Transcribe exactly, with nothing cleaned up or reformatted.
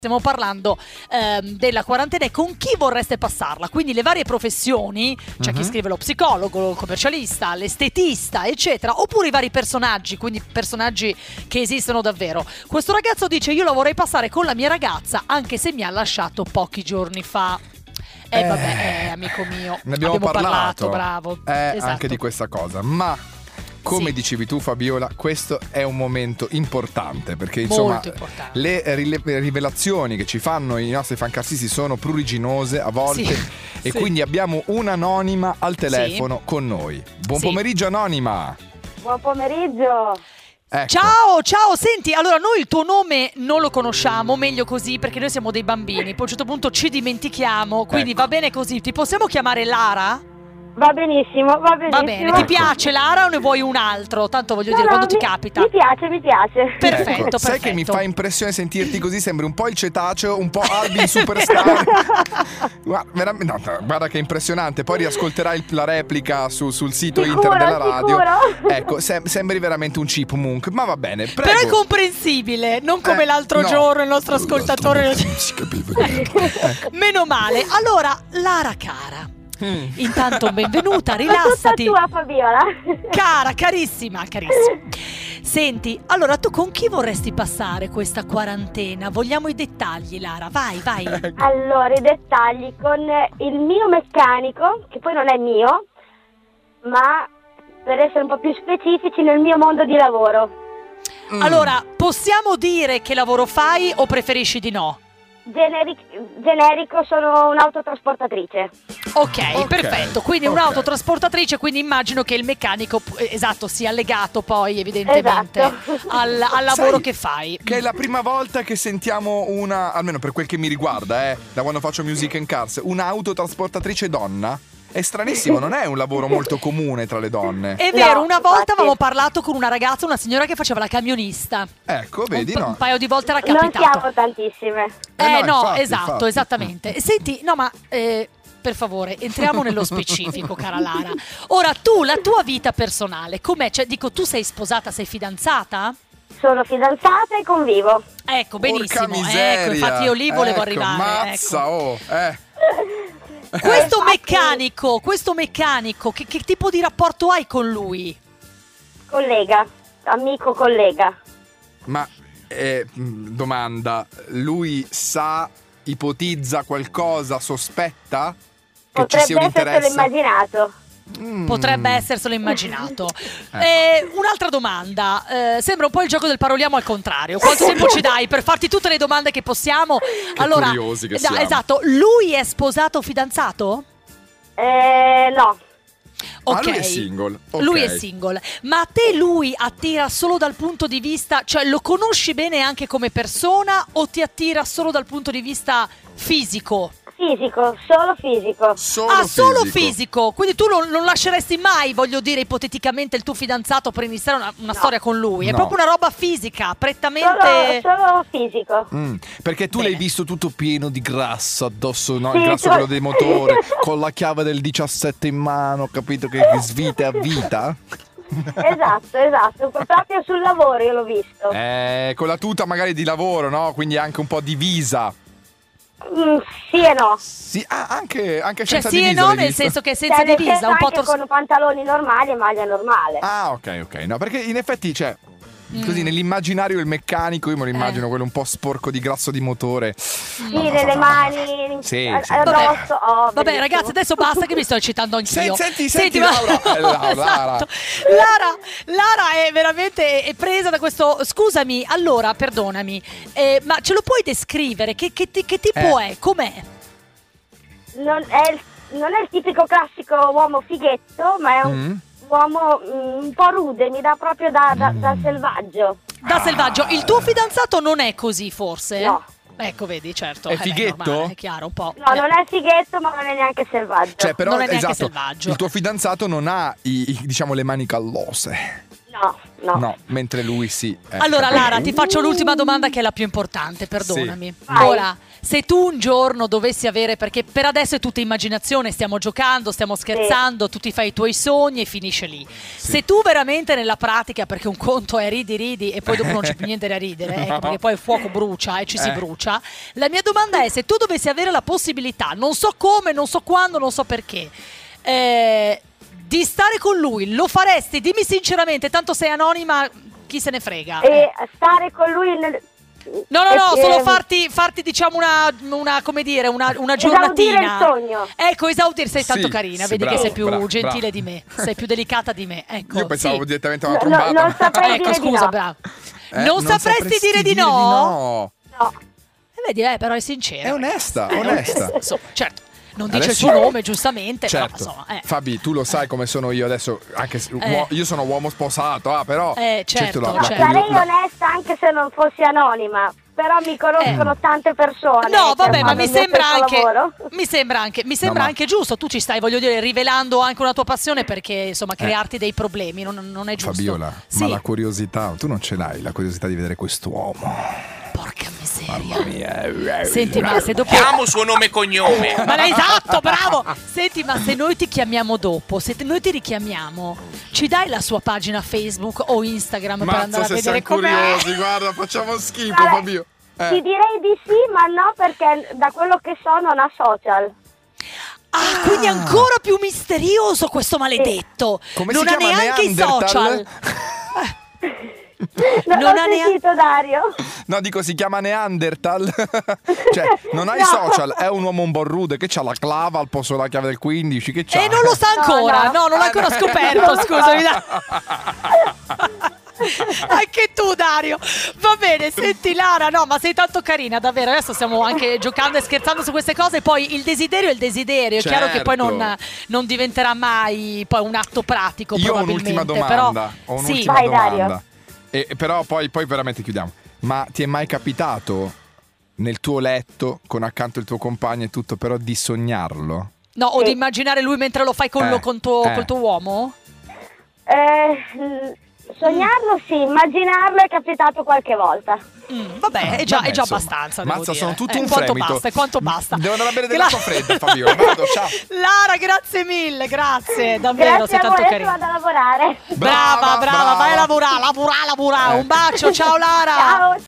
Stiamo parlando ehm, della quarantena e con chi vorreste passarla, quindi le varie professioni, c'è uh-huh. chi scrive lo psicologo, lo commercialista, l'estetista, eccetera, oppure i vari personaggi, quindi personaggi che esistono davvero. Questo ragazzo dice: io la vorrei passare con la mia ragazza anche se mi ha lasciato pochi giorni fa. Eh, eh vabbè, eh, amico mio, ne abbiamo, abbiamo parlato, parlato, bravo. Eh, esatto. Anche di questa cosa, ma... Come sì. dicevi tu, Fabiola, questo è un momento importante perché insomma importante. le rivelazioni che ci fanno i nostri fancarsisti sono pruriginose a volte sì. e sì. quindi abbiamo un'anonima al telefono sì. con noi. Buon sì. pomeriggio anonima. Buon pomeriggio. Ecco. Ciao, ciao, senti, allora noi il tuo nome non lo conosciamo, meglio così perché noi siamo dei bambini, poi a un certo punto ci dimentichiamo, quindi ecco. va bene così, ti possiamo chiamare Lara? Va benissimo, va benissimo. Va bene, ti piace Lara o ne vuoi un altro? Tanto voglio no, dire, no, quando mi, ti capita. Mi piace, mi piace. Perfetto, ecco, perfetto. Sai che mi fa impressione sentirti così, sembri un po' il cetaceo, un po' Alvin Superstar. guarda, no, guarda che impressionante, poi riascolterai la replica su, sul sito sicuro, internet della radio. Sicuro. Ecco, sem- sembri veramente un chipmunk, ma va bene, prego. Però è comprensibile, non come eh, l'altro no. giorno il nostro ascoltatore. Non si capiva niente. Meno male. Allora, Lara cara, Mm. intanto benvenuta, Tutta rilassati. tua, Fabiola. Cara, carissima, carissima. Senti, allora tu con chi vorresti passare questa quarantena? Vogliamo i dettagli, Lara, vai, vai. Allora, i dettagli con il mio meccanico, che poi non è mio, ma per essere un po' più specifici nel mio mondo di lavoro. Mm. Allora, possiamo dire che lavoro fai o preferisci di no? Generic- generico, sono un'autotrasportatrice. Okay, ok, perfetto. Quindi okay. un'autotrasportatrice, quindi immagino che il meccanico, esatto, sia legato poi evidentemente esatto. al, al lavoro Sai che fai. Che è la prima volta che sentiamo una, almeno per quel che mi riguarda, eh, da quando faccio Music and Cars, un'autotrasportatrice donna. È stranissimo, non è un lavoro molto comune tra le donne. È vero, no, una volta infatti. avevamo parlato con una ragazza, una signora che faceva la camionista. Ecco, vedi, un, no. un paio di volte era Non capitato. siamo tantissime. Eh, Eh, no, no, infatti, esatto, infatti. esattamente. Senti, no ma eh, per favore, entriamo nello specifico, cara Lara. Ora, tu, la tua vita personale, com'è? Cioè, dico, tu sei sposata, sei fidanzata? Sono fidanzata e convivo. Ecco, benissimo. Porca miseria. Ecco, infatti io lì volevo ecco, arrivare. Mazza, ecco. oh, eh. Questo Infatti, meccanico, questo meccanico, che, che tipo di rapporto hai con lui? collega, amico collega. Ma, eh, domanda, lui sa, ipotizza qualcosa, sospetta? Che ci sia un Potrebbe interesse? esserselo immaginato. Mm. Potrebbe esserselo immaginato. eh, Un'altra domanda, eh, sembra un po' il gioco del paroliamo al contrario. Quanto tempo ci dai per farti tutte le domande che possiamo? Che allora, curiosi che no, siamo. esatto, lui è sposato o fidanzato? Eh, no. Ah, Ok. lui è single. Ok. Lui è single. Ma a te lui attira solo dal punto di vista, cioè lo conosci bene anche come persona o ti attira solo dal punto di vista fisico? Fisico, solo fisico. Solo Ah, solo fisico. fisico. Quindi tu non, non lasceresti mai, voglio dire, ipoteticamente il tuo fidanzato per iniziare una, una No. storia con lui. È No. proprio una roba fisica, Solo, prettamente. solo fisico. Mm, perché tu Bene. l'hai visto tutto pieno di grasso addosso, no? Sì, Il grasso cioè- quello dei motori, con la chiave del diciassette in mano, capito che, che svite a vita? Esatto, esatto. Proprio sul lavoro io l'ho visto. Eh, con la tuta magari di lavoro, no? Quindi anche un po' divisa. Mm, sì e no. Sì, ah, anche, anche Cioè senza sì e divisa no, l'hai nel visto? senso che senza Cioè, nel divisa, senso un po' anche tor- con pantaloni normali e maglia normale. Ah, ok, ok. No, perché in effetti, cioè, Mm. così nell'immaginario il meccanico, io me lo immagino Eh. quello un po' sporco di grasso di motore. Sì, nelle mani, Sì, a- sì. addosso. Oh, Vabbè, bellissimo. ragazzi, adesso basta che mi sto eccitando anch'io. Senti, senti, senti, ma- Laura. Eh, Laura, esatto. Lara, Lara è veramente è presa da questo. Scusami, allora, perdonami, eh, ma ce lo puoi descrivere? Che, che, ti- che tipo Eh. è? Com'è? Non è, il- non è il tipico classico uomo fighetto, ma è un Mm. uomo mm, un po' rude, mi dà proprio da, da, da selvaggio. Da selvaggio. Il tuo fidanzato non è così, forse? No. Ecco, vedi, certo. È Eh beh, fighetto? normale, è chiaro, un po'. No, Eh. non è fighetto, ma non è neanche selvaggio. Cioè, però, Non è neanche esatto, selvaggio. il tuo fidanzato non ha, i, i- diciamo, le mani callose. No, no. No, mentre lui sì. Eh, Allora capito? Lara, ti faccio l'ultima domanda che è la più importante, perdonami. Sì. Vai. Ora, se tu un giorno dovessi avere, perché per adesso è tutta immaginazione, stiamo giocando, stiamo scherzando, tu ti fai i tuoi sogni e finisce lì. Se tu veramente nella pratica, perché un conto è ridi ridi e poi dopo non c'è più niente da ridere, ecco, perché poi il fuoco brucia e ci si Eh. brucia, la mia domanda è se tu dovessi avere la possibilità, non so come, non so quando, non so perché, eh, di stare con lui, lo faresti? Dimmi sinceramente, tanto sei anonima, chi se ne frega. E stare con lui nel... No, no, no, e- solo e- farti, farti diciamo una, una, come dire, una, una Esaudire giornatina. il sogno. Ecco, esaudire, sei tanto Sì, carina, sì, vedi bravo, che sei più bravo, gentile bravo. di me, sei più delicata di me. Ecco, Io pensavo sì. direttamente a una No, no, trombata. non saprei Ecco, dire di scusa, no. bravo. Eh, non, sapresti dire di no? no? No. Eh, vedi, eh, però è sincera. È onesta, Eh, onesta. Insomma, certo, non dice Adesso- il suo nome, giustamente, Certo. però insomma, eh. Fabi, tu lo sai come sono io adesso, anche se Eh. uo- io sono uomo sposato, ah, però Eh, c'è certo, la- No, la certo. curio- sarei la- onesta anche se non fossi anonima, però mi conoscono tante persone. No, che vabbè, ma fanno mi il mio sembra stesso anche lavoro. mi sembra anche mi sembra ma- anche giusto. Tu ci stai, voglio dire, rivelando anche una tua passione perché insomma crearti dei problemi non, non è giusto. Fabiola, Sì. ma la curiosità, tu non ce l'hai la curiosità di vedere quest'uomo. Porca miseria. Mamma mia. Senti, ma se dopo Chiamo suo nome e cognome. Ma l'hai esatto, bravo! Senti, ma se noi ti chiamiamo dopo, se te- noi ti richiamiamo, ci dai la sua pagina Facebook o Instagram per andare Mazza, a se vedere siamo com'è? curiosi, guarda, facciamo schifo, Guarda, Fabio. Ti Eh. direi di sì, ma no, perché da quello che so non ha social. Ah, quindi ancora più misterioso questo maledetto. Come non si ha chiama? neanche i Neanderthal? social. Non, Non ho ha neanche- sentito Dario. No, dico, si chiama Neanderthal. Cioè, non ha i No. social, è un uomo un po' rude che c'ha la clava al posto della chiave del quindici, che c'ha? E non lo sa ancora, no, No, no. non l'ha ancora Eh, no. scoperto, Non lo scusami. so. Anche tu, Dario. Va bene, senti Lara, no, ma sei tanto carina, davvero. Adesso stiamo anche giocando e scherzando su queste cose. Poi il desiderio è il desiderio. È chiaro che poi non, Certo. non diventerà mai poi un atto pratico. Io ho probabilmente. un'ultima domanda. Però, Ho sì. un'ultima Vai, domanda. Dario. E, però poi, poi veramente chiudiamo. Ma ti è mai capitato nel tuo letto, con accanto il tuo compagno e tutto, però di sognarlo? No, o Sì. di immaginare lui mentre lo fai con, Eh, lo- con tuo, eh. col tuo uomo? Eh, mh, sognarlo sì, immaginarlo è capitato qualche volta. Mm, vabbè, è già, Vabbè, è già insomma. abbastanza. devo Mazza, dire. sono tutto Eh, un quanto fremito. basta, quanto basta. Devo andare a bere Gra- dell'acqua fredda, Fabio. Vado, ciao. Lara, grazie mille, grazie. Davvero, Grazie sei a tanto voi, adesso carina. vado a lavorare. Brava, brava, Brava, vai a brava. lavorare, lavorare, lavorare. Eh. Un bacio, ciao Lara. Ciao.